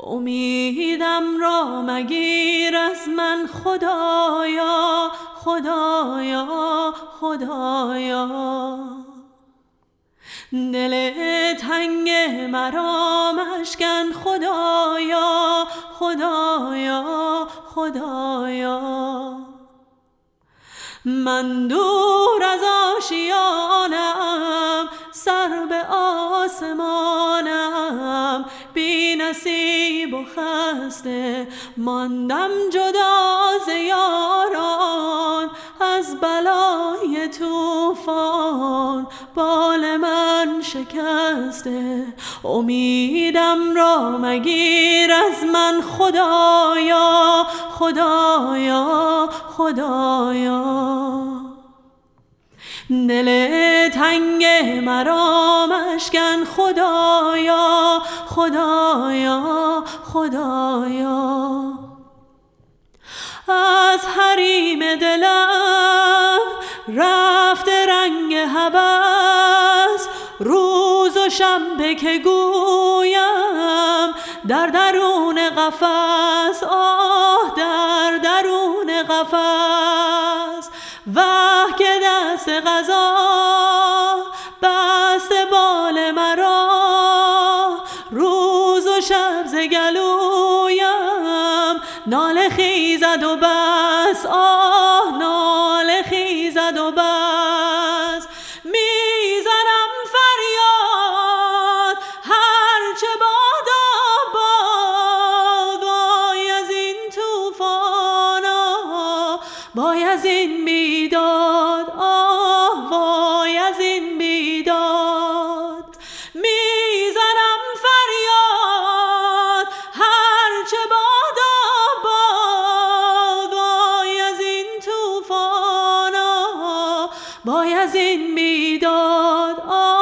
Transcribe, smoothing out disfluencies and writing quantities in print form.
امیدم را مگیر از من خدایا، خدایا، خدایا. دل تنگ مرا مشکن خدایا، خدایا، خدایا. من دور از آشیانم، سر به آسمانم، بی نصیب و خسته ماندم جدا ز یاران. از بلای طوفان بال من شکسته، امیدم را مگیر از من خدایا، خدایا، خدایا. دل تنگ مرا مشکن خدایا، خدایا، خدایا. از حریم دلم رفته رنگ هوس، روز و شب که گویم در درون قفس، آه در درون قفس. وه که دست قضا بسته بال مرا، روز و شب ز گلویم ناله خیزد و بس، آه ناله خیزد و بس. میزنم فریاد هرچه بادا باد، وای از این طوفانا، وای از این بیداد، آه وای از این بیداد. میزنم فریاد هرچه بادا باد، وای از این طوفانا، وای از این بیداد،